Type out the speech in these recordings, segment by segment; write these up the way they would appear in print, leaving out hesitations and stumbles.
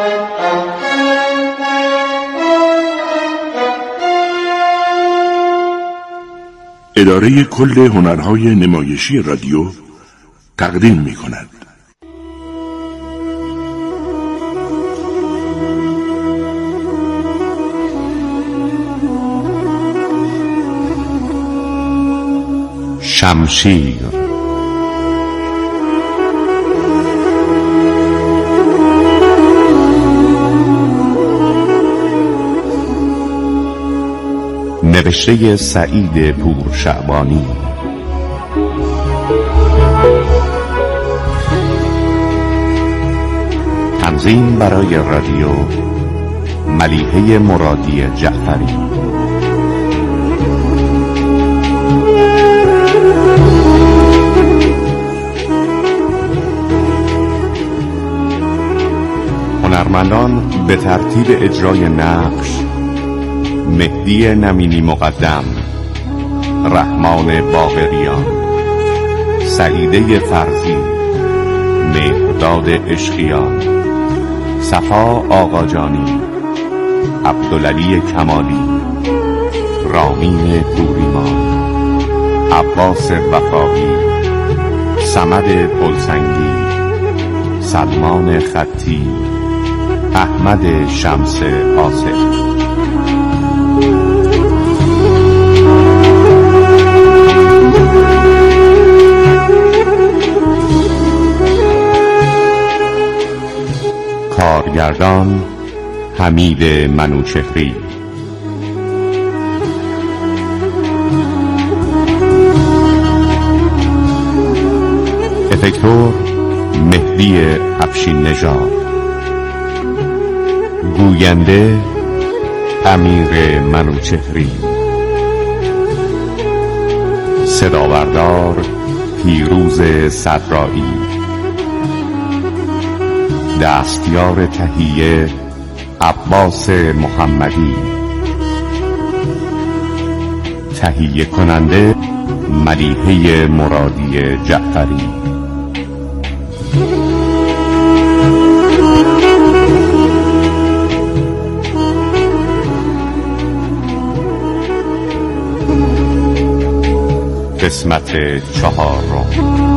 اداره کل هنرهای نمایشی رادیو تقدیم می‌کند. شمشیر. نوشته سعید پورشعبانی. تنظیم برای رادیو ملیحه مرادی جعفری. هنرمندان به ترتیب اجرای نقش: مهدی نمینی مقدم، رحمان باقریان، سعیده فرزی، مهرداد عشقیان، صفا آقاجانی، عبدالعلی کمالی، رامین پوریمان، عباس وفایی، صمد پلسنگی، سلمان خطی، احمد شمس آصف. کارگردان حمید منوچهری. افکتور مهدی افشین نژاد. گوینده امیر منوچهری. صدابردار پیروز صدرایی. دستیار تهیه عباس محمدی. تهیه کننده ملیحه مرادی جعفری. قسمت 4.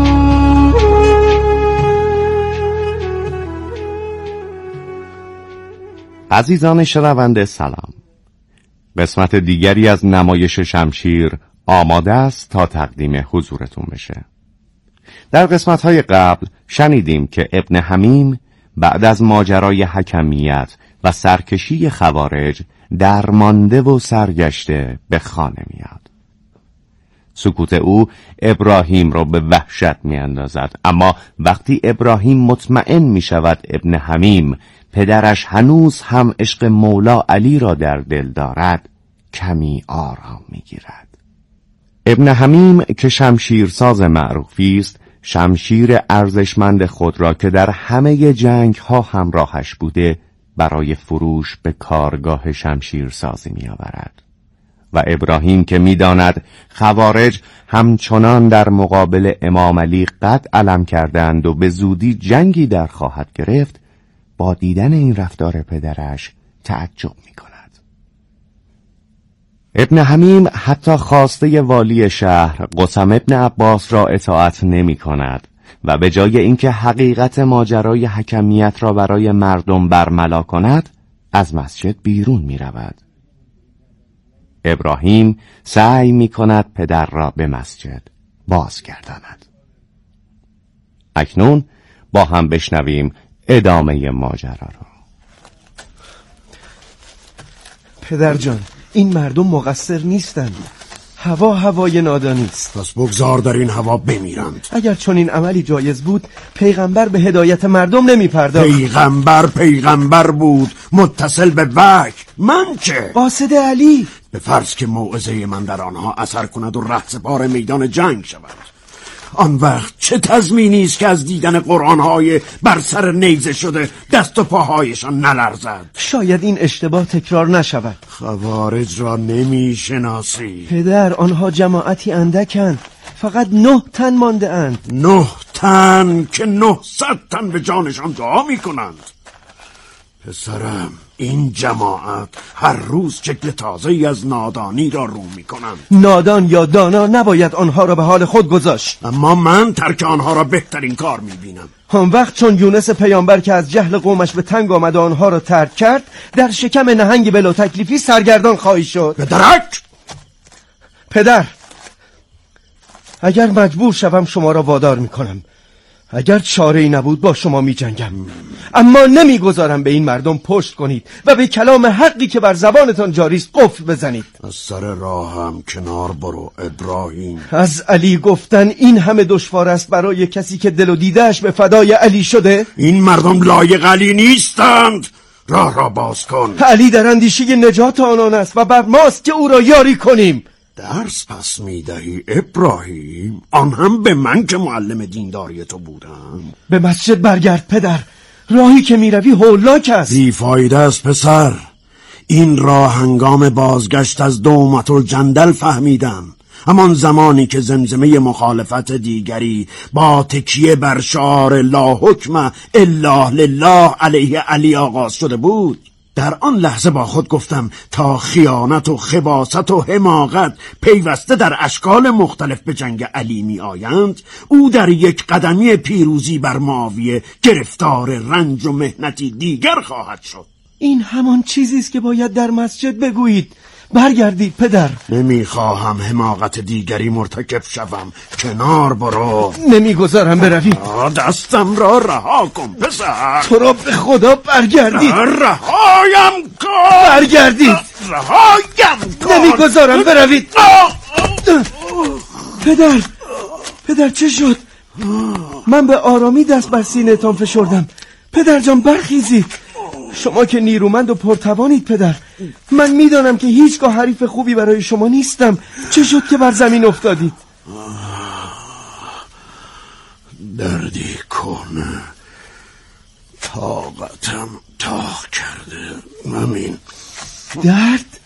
عزیزان شنونده سلام. قسمت دیگری از نمایش شمشیر آماده است تا تقدیم حضورتون بشه. در قسمت‌های قبل شنیدیم که ابن حمیم بعد از ماجرای حکمیت و سرکشی خوارج درمانده و سرگشته به خانه میاد. سکوت او ابراهیم را به وحشت میاندازد، اما وقتی ابراهیم مطمئن می شود ابن حمیم پدرش هنوز هم عشق مولا علی را در دل دارد، کمی آرام می گیرد. ابن حمیم که شمشیرساز معروفی است، شمشیر ارزشمند خود را که در همه جنگ ها همراهش بوده برای فروش به کارگاه شمشیرسازی می آورد. و ابراهیم که می‌داند خوارج همچنان در مقابل امام علی قد علم کردند و به زودی جنگی در خواهد گرفت، با دیدن این رفتار پدرش تعجب می‌کند. ابن حمیم حتی خواسته والی شهر قسم ابن عباس را اطاعت نمی‌کند و به جای اینکه حقیقت ماجرای حکمیت را برای مردم برملا کند، از مسجد بیرون می‌رود. ابراهیم سعی می کند پدر را به مسجد بازگرداند. اکنون با هم بشنویم ادامه ماجرا را. پدر جان، این مردم مقصر نیستند. هوای نادانی است. پس بگذار در این هوا بمیرند. اگر چون این عملی جایز بود، پیغمبر به هدایت مردم نمی پرداخت. پیغمبر بود، متصل به وحی. من چه؟ قاصد علی. به فرض که موعظه من در آنها اثر کند و رهسپار میدان جنگ شود، آن وقت چه تضمینی است که از دیدن قرآن‌های بر سر نیزه شده دست و پاهایشان نلرزد؟ شاید این اشتباه تکرار نشود. خوارج را نمیشناسی پدر، آنها جماعتی اندکند، فقط 9 تن مانده اند. 9 تن که 900 تن به جانشان دعا میکنند. پسرم، این جماعت هر روز شکل تازه‌ای از نادانی را رو می‌کنند. نادان یا دانا نباید آنها را به حال خود گذاشت، اما من ترک آنها را بهترین کار می‌بینم. آن وقت چون یونس پیامبر که از جهل قومش به تنگ آمد و آنها را ترک کرد، در شکم نهنگ بلا تکلیفی سرگردان خواهی شد. به درک! پدر، اگر مجبور شوم شما را وادار میکنم، اگر چاره‌ای نبود با شما میجنگم، اما نمیگذارم به این مردم پشت کنید و به کلام حقی که بر زبانتان جاری است قفل بزنید. از سر راهم کنار برو ابراهیم. از علی گفتن این همه دشوار است برای کسی که دل و دیده‌اش به فدای علی شده؟ این مردم لایق علی نیستند. راه را باز کن. علی در اندیشه نجات آنان است و بر ماست که او را یاری کنیم. درس پس میدهی ابراهیم؟ آن هم به من که معلم دینداری تو بودم. به مسجد برگرد پدر، راهی که میروی هولاک است. بیفایده است پسر. این راه هنگام بازگشت از دومت الجندل فهمیدم. همان زمانی که زمزمه مخالفت دیگری با تکیه بر شعار لا حکم الا لله علیه علی آغاز شده بود. در آن لحظه با خود گفتم تا خیانت و خباثت و حماقت پیوسته در اشکال مختلف به جنگ علی می آیند، او در یک قدمی پیروزی بر معاویه گرفتار رنج و مهنتی دیگر خواهد شد. این همان چیزی است که باید در مسجد بگویید. برگردید پدر. نمیخواهم حماقت دیگری مرتکب شوم. کنار برو. نمیگذارم بروید. دستم را رها کن پسر. تو را به خدا برگردید. رهایم کن. برگردید. رهایم کن. نمیگذارم بروید. پدر چه شد؟ من به آرامی دست بر سینه تان فشردم. پدر جان برخیزید. شما که نیرومند و پرتوانید پدر. من میدانم که هیچگاه حریف خوبی برای شما نیستم. چه شد که بر زمین افتادید؟ دردی کن، طاقتم تاق کرده. همین درد؟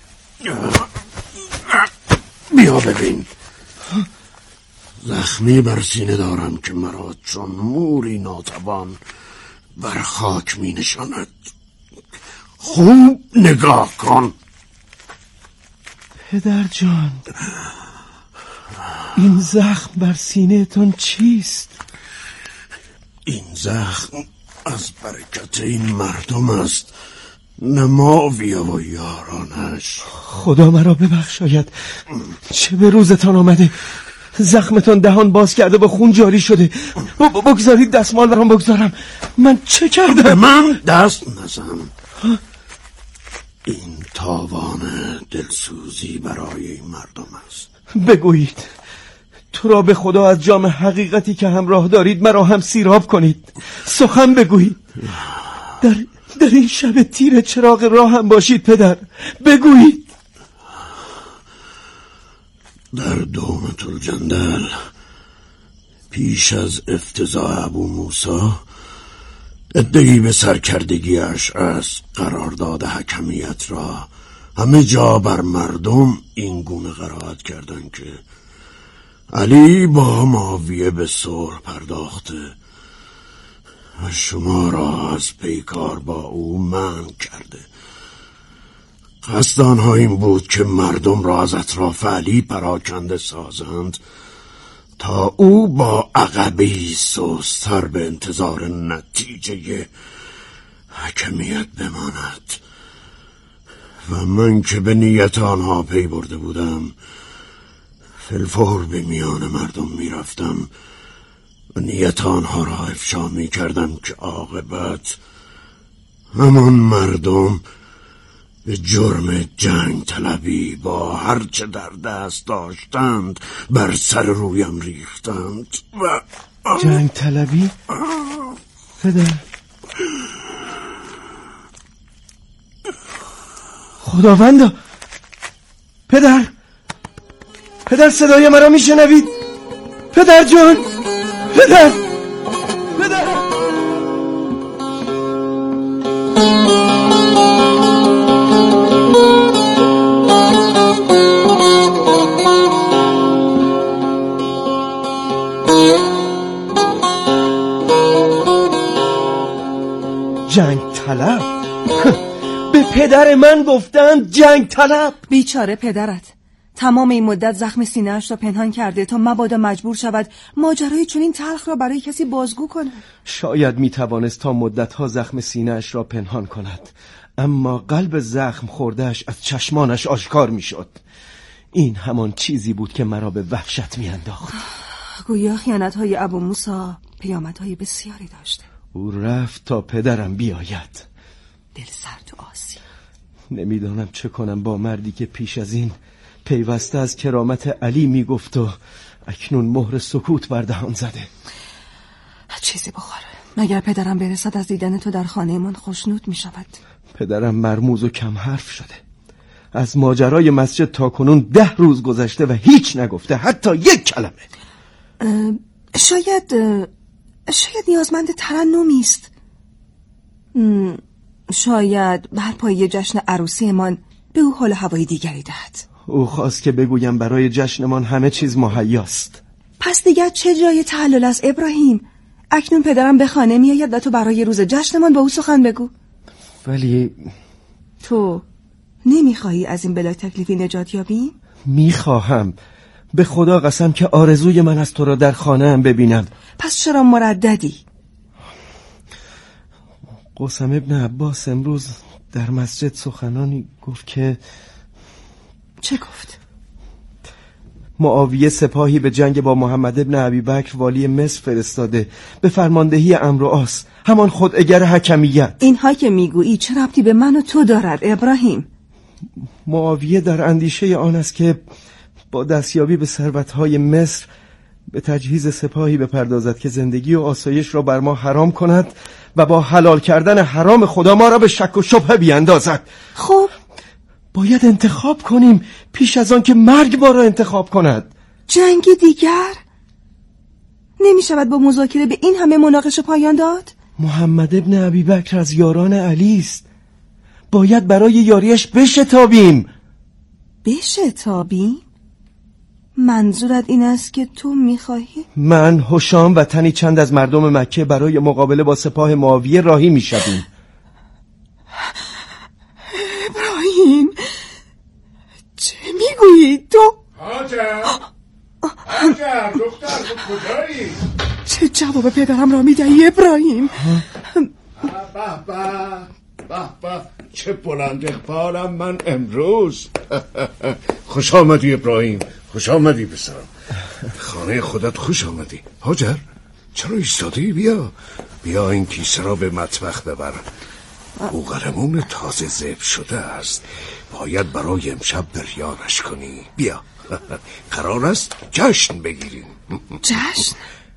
بیا ببین. زخمی بر سینه دارم که مرا چون موری ناتوان بر خاک می نشاند. خوب نگاه کن. پدر جان، این زخم بر سینه تان چیست؟ این زخم از برکت این مردم است، نه معاویه و یارانش. خدا مرا ببخشاید. چه به روزتان آمده؟ زخمتان دهان باز کرده و خون جاری شده. بگذارید دستمال برام بگذارم. من چه کردم؟ به من دست نزن. این تاوان دلسوزی برای این مردم است. بگویید. تو را به خدا از جام حقیقتی که همراه دارید مرا هم سیراب کنید. سخن بگویید. در این شب تیر چراغ راه هم باشید پدر. بگویید. در دومت الجندل پیش از افتضاح ابو موسی ادعی به سرکردگی اشعث قرارداد حکمیت را همه جا بر مردم این گونه قرائت کردند که علی با معاویه به صلح پرداخته و شما را از پیکار با او منع کرده. قصد آنها این بود که مردم را از اطراف علی پراکنده سازند تا او با عقبه‌ای سست‌تر به انتظار نتیجه حکمیت بماند. و من که به نیت آنها پی برده بودم فی‌الفور به میان مردم می رفتم و نیت آنها را افشا می کردم که عاقبت همان مردم به جرم جنگ طلبی با هرچه در دست داشتند بر سر رویم ریختند. و جنگ طلبی؟ پدر خداوندا، پدر صدای مرا میشنوید؟ پدر جان، پدر جنگ طلب؟ به پدر من گفتن جنگ طلب. بیچاره پدرت تمام این مدت زخم سینه‌اش را پنهان کرده تا مبادا مجبور شود ماجرای چنین تلخ را برای کسی بازگو کند. شاید میتوانست تا مدتها زخم سینه‌اش را پنهان کند، اما قلب زخم خوردهش از چشمانش آشکار میشد. این همان چیزی بود که مرا به وحشت میانداخت. گویا خیانت‌های ابو موسی پیامدهای بسیاری داشته. او رفت تا پدرم بیاید. دل سرد و آسی. نمیدانم چه کنم با مردی که پیش از این پیوسته از کرامت علی میگفت و اکنون مهر سکوت بر دهان زده. چیزی بخور، مگر پدرم برسد از دیدن تو در خانه من خوشنود می شود. پدرم مرموز و کم حرف شده. از ماجرای مسجد تا کنون 10 روز گذشته و هیچ نگفته، حتی یک کلمه. شاید نیازمند ترنمی است. شاید بر پای جشن عروسیمان به او حال هوای دیگری دهد. او خواست که بگویم برای جشنمان همه چیز مهیاست. پس دیگر چه جای تعلل است ابراهیم؟ اکنون پدرم به خانه می آید و تو برای روز جشنمان با او سخن بگو. ولی تو نمیخواهی از این بلا تکلیفی نجات یابی؟ میخواهم. به خدا قسم که آرزوی من از تو را در خانه هم ببینم. پس چرا مرددی؟ قاسم ابن عباس امروز در مسجد سخنانی گفت که... چه گفت؟ معاویه سپاهی به جنگ با محمد ابن ابی بکر والی مصر فرستاده به فرماندهی عمرو و عاص، همان خوداگر حکمیت. اینها که میگویی چه ربطی به من و تو دارد ابراهیم؟ معاویه در اندیشه آن است که با دستیابی به ثروت‌های مصر به تجهیز سپاهی بپردازد که زندگی و آسایش را بر ما حرام کند و با حلال کردن حرام خدا ما را به شک و شبهه بیاندازد. خب باید انتخاب کنیم پیش از آن که مرگ ما را انتخاب کند. جنگ دیگر؟ نمی شود با مذاکره به این همه مناقشه پایان داد؟ محمد ابن ابی بکر از یاران علی است. باید برای یاریش بشتابیم. بشتابیم؟ منظورت این است که تو میخواهی؟ من، هشام و تنی چند از مردم مکه برای مقابله با سپاه معاویه راهی میشویم. ابراهیم چه میگویی تو؟ هاجر دختر تو کجایی؟ چه جواب پدرم را میدهی ابراهیم؟ به چه بلند اقبالم من امروز. خوش آمدی ابراهیم، خوش آمدی پسرم. خانه خودت خوش آمدی. هاجر چرا ایستادی؟ بیا این کیسه را به مطبخ ببر. بوقلمون تازه ذبح شده است، باید برای امشب بریانش کنی. بیا قرار است جشن بگیریم. جشن؟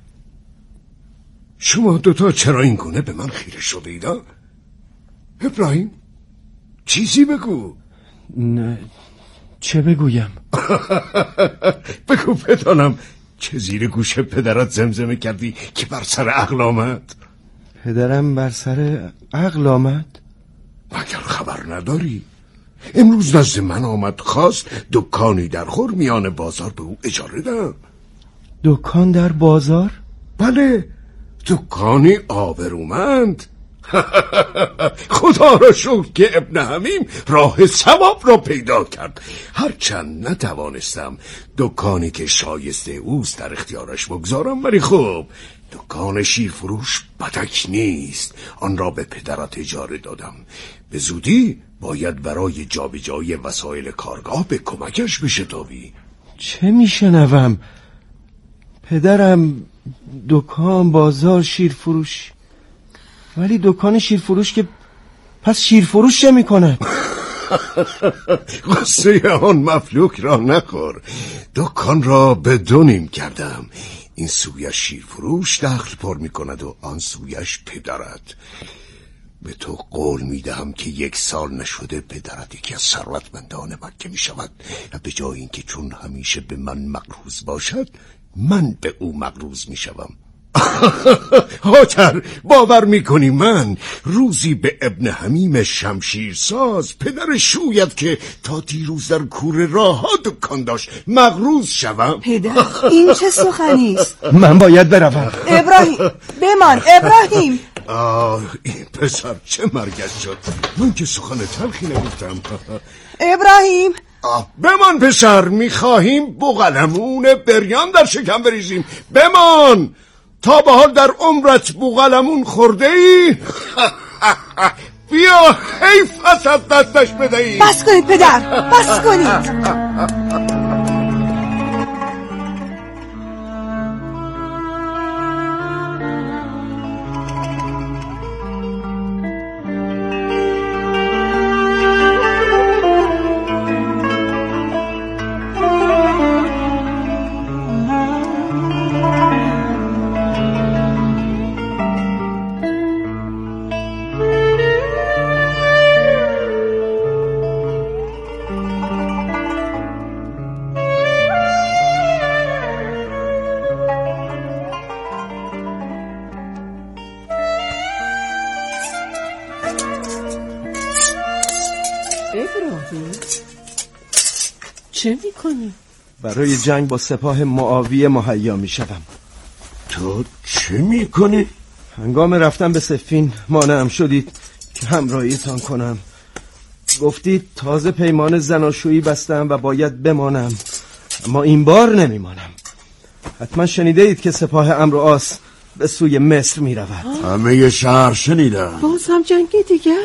شما دوتا چرا این گونه به من خیره شده اید؟ ابراهیم چیزی بگو. نه چه بگویم؟ بگو بدانم چه زیر گوش پدرت زمزمه کردی که بر سر عقل آمد؟ پدرم بر سر عقل آمد؟ مگر خبر نداری؟ امروز نزد من آمد، خواست دکانی در خرمیان بازار به او اجاره دهم. دکان در بازار؟ بله، دکانی آبرومند. خدا را شکر که ابن حمیم راه ثواب را پیدا کرد. هرچند نتوانستم دکانی که شایسته اوست در اختیارش بگذارم، ولی خب دکان شیرفروش بدک نیست. آن را به پدرت اجاره دادم. به زودی باید برای جابجایی وسایل کارگاه به کمکش بشتابی. چه میشنوم؟ پدرم دکان بازار شیرفروش، ولی دکان شیرفروش که پس شیرفروش چه میکنه؟ قصه آن مفلوک را نخور. دکان را به دو نیم کردم. این سویش شیرفروش دخل پر میکند و آن سویش پدرت. به تو قول میدهم که 1 سال نشده پدرت یکی از ثروتمندان مکه میشود و به جای اینکه چون همیشه به من مقروض باشد، من به او مقروض میشوم. هاجر باور میکنی من روزی به ابن حمیم شمشیرساز پدر شوید که تا دیروز در کوره راه دکان داشت مقروض شوم؟ پدر این چه سخنی است؟ من باید بروم. ابراهیم بمان. ابراهیم این پسر چه مرگش شد؟ من که سخن تلخی نگفتم. ابراهیم بمان پسر، میخواهیم بوقلمون بریان در شکم بریزیم. بمان، تا به حال در عمرت بوقلمون خورده ای؟ بیا حیف از دستش بدهی. بس کنید پدر، بس کنید. ابراهیم چه میکنی؟ برای جنگ با سپاه معاویه مهیا میشدم. تو چه میکنی؟ هنگام رفتن به صفین مانعم شدید که همراهیتان کنم. گفتید تازه پیمان زناشویی بستم و باید بمانم، اما این بار نمیمانم. حتما شنیده اید که سپاه عمرو و عاص به سوی مصر میرود. همه شهر شنیدن. باز هم جنگی دیگر؟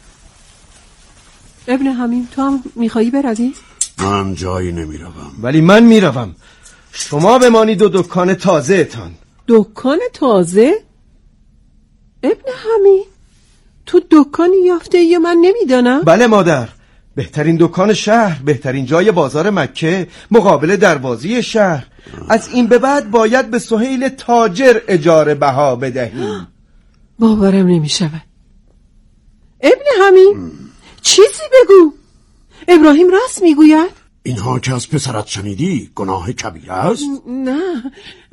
ابن حمیم تو هم میخوایی بروی؟ من جایی نمیروم. ولی من میروم. شما بمانید و دکان تازه تان. دکان تازه؟ ابن حمیم تو دکانی یافته یا من نمیدانم؟ بله مادر، بهترین دکان شهر، بهترین جای بازار مکه، مقابل دروازه شهر. از این به بعد باید به سهیل تاجر اجاره بها بدهیم. باورم نمی شود. ابن حمیم چیزی بگو. ابراهیم راست میگوید؟ اینها که از پسرت شنیدی گناه کبیر است؟ نه،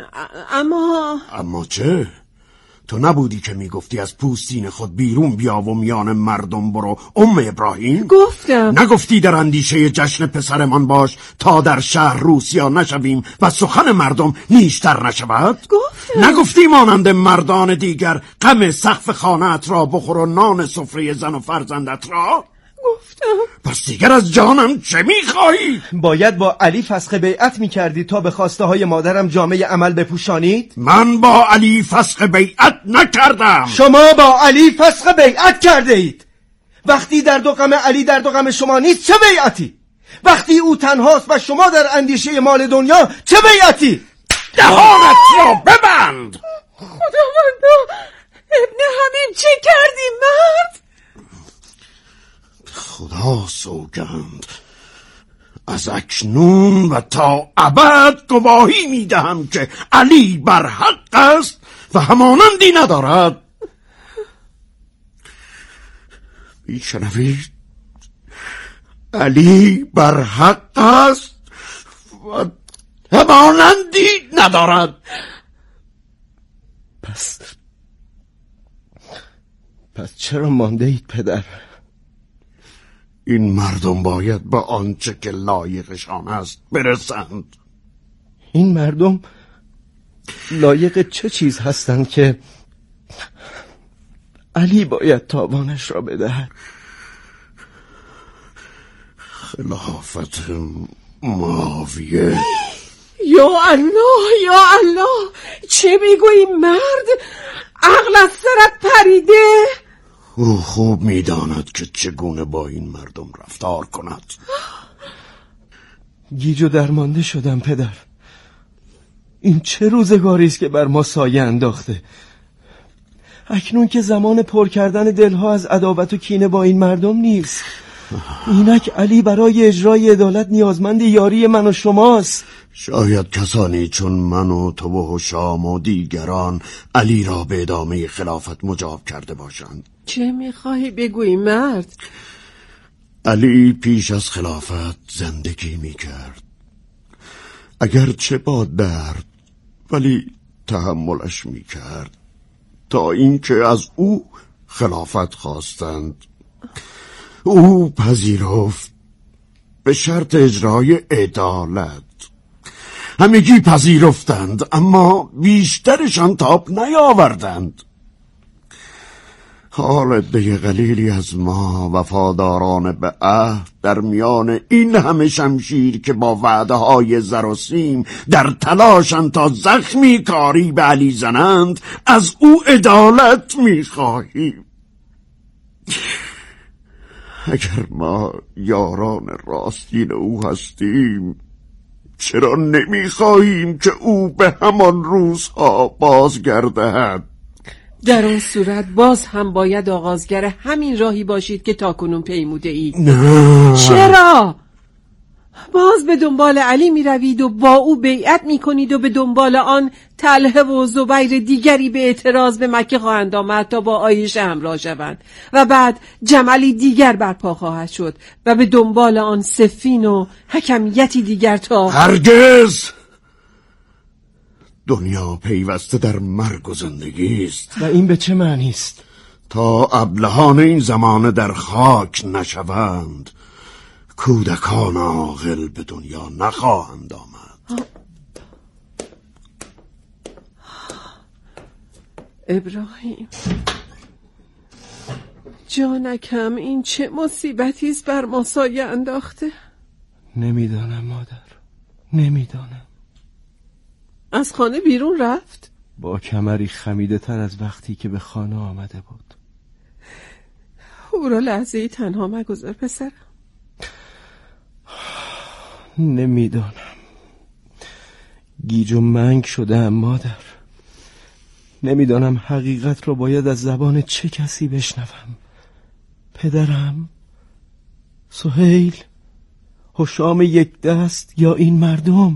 اما چه؟ تو نبودی که میگفتی از پوستین خود بیرون بیا و میان مردم برو ابراهیم؟ گفتم. نگفتی در اندیشه جشن پسرمان باش تا در شهر روسیا نشویم و سخن مردم نیشتر نشود؟ گفتم. نگفتی مانند مردان دیگر غم سقف خانه‌ات را بخور و نان سفره زن و فرزندت را؟ گفتم. پس دیگر از جانم چه میخواهی؟ باید با علی فسخ بیعت میکردی تا به خواسته های مادرم جامه عمل بپوشانید؟ من با علی فسخ بیعت نکردم. شما با علی فسخ بیعت کرده اید. وقتی در دو غم علی در دو غم شما نیست چه بیعتی؟ وقتی او تنهاست و شما در اندیشه مال دنیا چه بیعتی؟ دهانت را ببند. خداوندا، ابن حمیم چه کردی مرد؟ خدا سوگند، از اکنون و تا ابد گواهی میدهم که علی بر حق است و همانندی ندارد. میشنوید؟ علی بر حق است و همانندی ندارد. پس چرا مانده اید پدر؟ این مردم باید به آنچه که لایقشان است برسند. این مردم لایق چه چیز هستند که علی باید تاوانش را بدهد؟ خلافت معاویه. یا الله، چه میگویی مرد؟ عقل از سرت پریده؟ او خوب میداند که چگونه با این مردم رفتار کند. گیج و درمانده شدم پدر. این چه روزگاری است که بر ما سایه انداخته. اکنون که زمان پر کردن دلها از عداوت و کینه با این مردم نیست. اینک علی برای اجرای عدالت نیازمند یاری من و شماست. شاید کسانی چون من و تو و هشام و دیگران علی را به ادامه خلافت مجاب کرده باشند. چه میخواهی بگویی مرد؟ علی پیش از خلافت زندگی میکرد، اگرچه با درد، ولی تحملش میکرد تا اینکه از او خلافت خواستند. او پذیرفت به شرط اجرای عدالت. همگی پذیرفتند اما بیشترشان تاب نیاوردند. حال عده قلیلی از ما وفاداران به عهد در میان این همه شمشیر که با وعده های زر و سیم در تلاشند تا زخمی کاری به علی زنند از او عدالت میخواهیم. اگر ما یاران راستین او هستیم چرا نمیخواهیم که او به همان روزها بازگردد؟ در اون صورت باز هم باید آغازگر همین راهی باشید که تاکنون پیموده اید. نه. چرا؟ باز به دنبال علی می روید و با او بیعت می کنید و به دنبال آن طلحه و زبیر دیگری به اعتراض به مکه خواهند آمد تا با عایشه همراه شوند و بعد جملی دیگر برپا خواهد شد و به دنبال آن صفین و حکمیتی دیگر تا هرگز. دنیا پیوسته در مرگ و زندگی است. و این به چه معنی است؟ تا ابلهان این زمانه در خاک نشوند کودکان عاقل به دنیا نخواهند آمد. ابراهیم جانکم، این چه مصیبتی است بر ما سایه انداخته؟ نمیدانم مادر، نمیدانم. از خانه بیرون رفت؟ با کمری خمیده تر از وقتی که به خانه آمده بود. او را لحظه‌ای تنها مگذار پسرم. نمیدانم. گیج و منگ شدم مادر. نمیدانم حقیقت را باید از زبان چه کسی بشنوم. پدرم، سهیل، هشام یک دست یا این مردم؟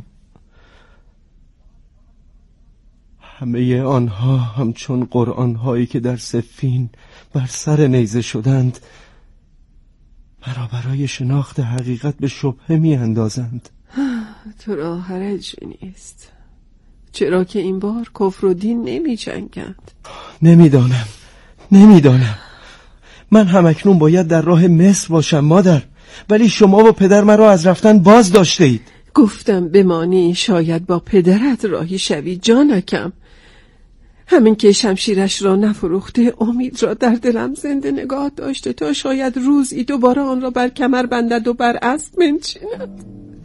همه آنها همچون قرآن‌هایی که در صفین بر سر نیزه شدند مرا برای شناخت حقیقت به شبهه می اندازند. تو را حرج نیست، چرا که این بار کفر و دین نمی جنگند. نمیدانم. من همکنون باید در راه مصر باشم مادر، ولی شما و پدر مرا از رفتن باز داشته اید. گفتم بمانی شاید با پدرت راهی شوی جانکم. همین که شمشیرش را نفروخته امید را در دلم زنده نگاه داشته تا شاید روزی دوباره آن را بر کمر بندد و بر اسب منشیند.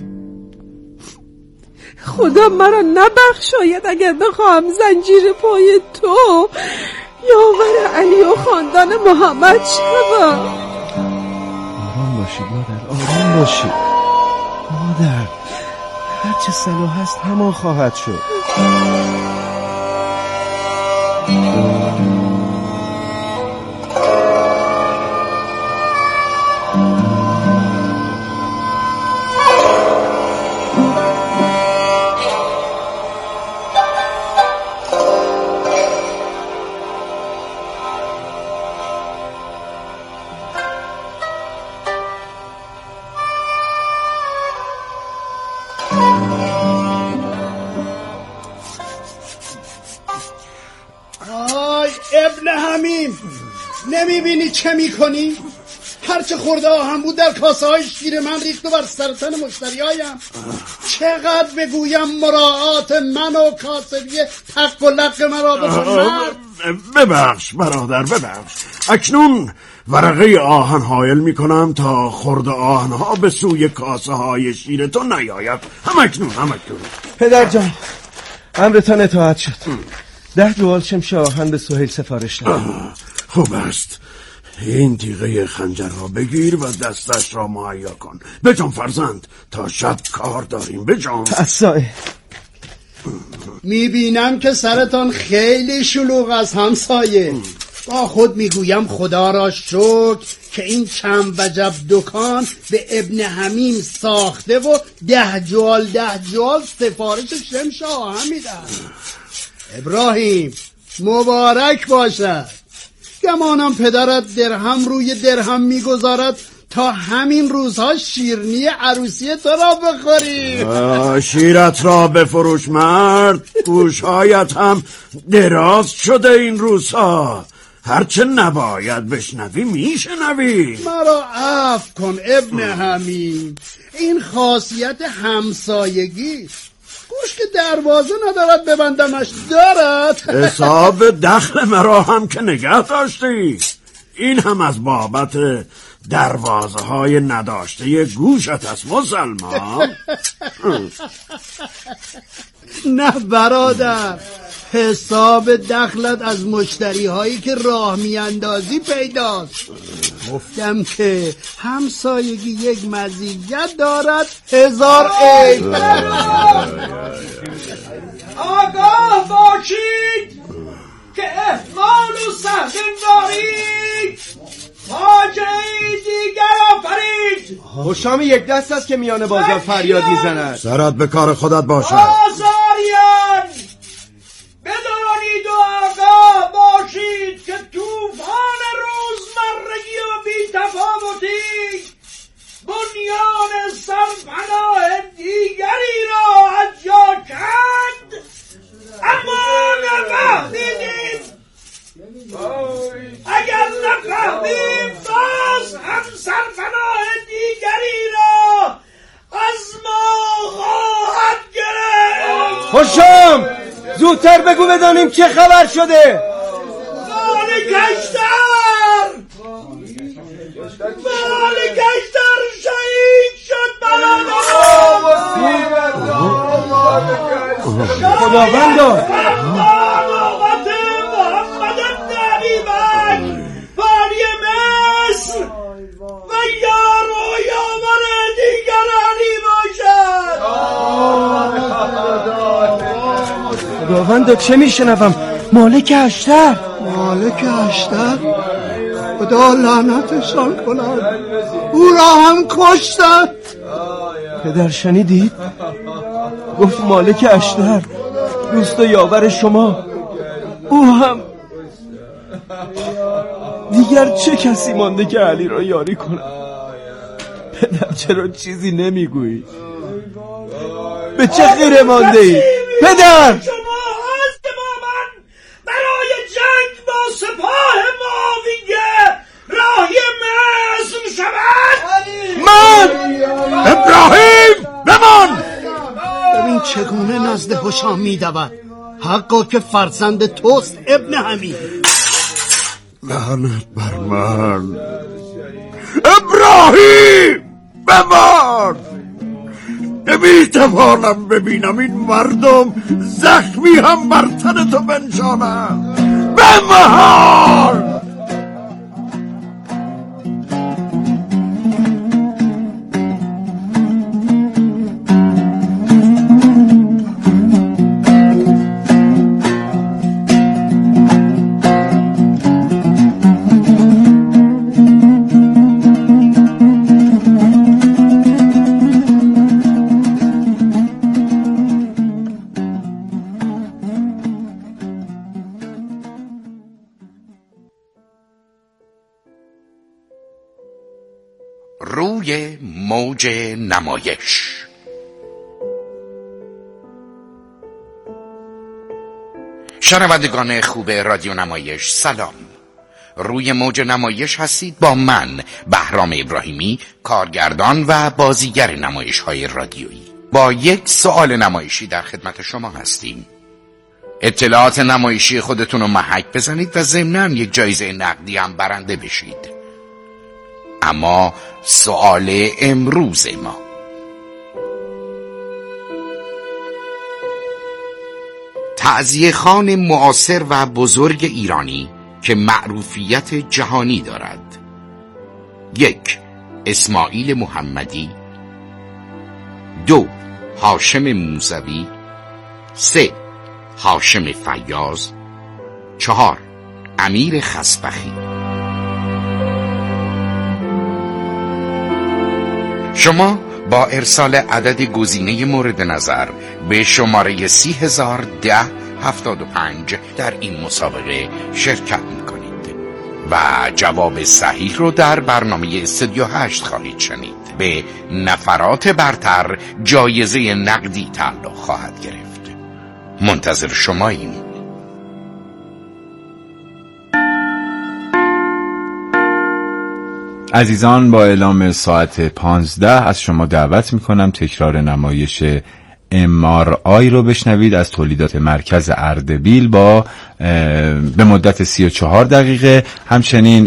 خدا مرا نبخشاید اگر بخواهم زنجیر پای تو یاور علی و خاندان محمد شوم. آرام باشید مادر، آرام باشید مادر. هرچه صلاح است همان خواهد شد. نمیبینی چه میکنی؟ هرچه خورده آهم بود در کاسه های شیر من ریخت و بر سرطان مشتری هایم. چقدر بگویم مراعات من و کاسبی تق و لق مرا بکن. ببخش برادر، ببخش. اکنون ورقه آهن حایل میکنم تا خورده آهنها به سوی کاسه های شیر تو نیاید. هم اکنون. پدر جان، امرتان اطاعت شد. 10 جوال شمش آهن به سهیل سفارش دادم. خوب است. این تیغه خنجر را بگیر و دستش را مهیا کن. بجان فرزند، تا شب کار داریم. بجان. اصای میبینم که سرتان خیلی شلوغ از همسایه. با خود میگویم خدا را شکر که این کم وجب دکان به ابن حمیم ساخته و 10 جوال سفارش شمش آهن میدن. ابراهیم مبارک باشد. گمانم پدرت درهم روی درهم میگذارد تا همین روزها شیرنی عروسی تو را بخوریم. شیرت را بفروش مرد، گوشهایت هم دراز شده این روزها. هرچه نباید بشنوی میشنوی. مرا عفو کن ابن حمیم، این خاصیت همسایگی. گوش که دروازه ندارد ببندمش دارد. حساب دخل مرا هم که نگه داشتی. این هم از بابت دروازه های نداشته گوشت است مسلمان. نه برادر، حساب دخلت از مشتری هایی که راه میاندازی پیداست. گفتم که همسایگی یک مزیت دارد 1000 عیب. آگاه باشید که احمال و سهل دارید، فاجعه‌ای دیگر آفرید. خوشام یک دست است که میان بازار فریاد میزند. سرت به کار خودت باشه. آزاریان بدانید و آگاه باشید که طوفان روزمرگی و بی‌تفاوتی بنیان سرپناه دیگری را از جا کند، اما نفهمیدیم. اگر نفهمیم باز هم سرپناه دیگری را از ما خواهد گرفت. خوشام زودتر بگو بدانیم چه خبر شده. مالکشتر شهید شد. خداوندا محمد ابن ابی بکر والی مصر و یار و یاور دیگرانی باشد. خداوندا چه میشنوم؟ مالک اشتر. مالک اشتر؟ خدا لعنتشان کند، او را هم کشتن. پدر شنیدید؟ گفت مالک اشتر دوست و یاور شما، او هم. دیگر چه کسی مانده که علی را یاری کند؟ پدر چرا چیزی نمیگویی؟ به چه خیره مانده ای؟ پدر برای جنگ با سپاه معاویه راهی مصر شود. من ابراهیم بمان. ببین چگونه نزد هشام میدود. حقا که فرزند توست ابن حمید. لعنت بر من. ابراهیم بمان. نمیتوانم ببینم این مردم زخمی هم بر تن تو بنشانند. بمان. روی موج نمایش. شنوندگان خوب رادیو نمایش سلام. روی موج نمایش هستید با من بهرام ابراهیمی، کارگردان و بازیگر نمایش های رادیویی. با یک سوال نمایشی در خدمت شما هستیم. اطلاعات نمایشی خودتون رو محک بزنید و ضمناً یک جایزه نقدی هم برنده بشید. اما سوال امروز ما: تعزیه‌خوان معاصر و بزرگ ایرانی که معروفیت جهانی دارد. 1. اسماعیل محمدی. 2. هاشم موسوی. 3. هاشم فیاض. 4. امیر خسبخی. شما با ارسال عدد گزینه مورد نظر به شماره 301075 در این مسابقه شرکت می‌کنید و جواب صحیح رو در برنامه استودیو 8 خواهید شنید. به نفرات برتر جایزه نقدی تعلق خواهد گرفت. منتظر شماییم. عزیزان، با اعلام ساعت 15 از شما دعوت میکنم تکرار نمایش MRI رو بشنوید از تولیدات مرکز اردبیل به مدت 34 دقیقه. همچنین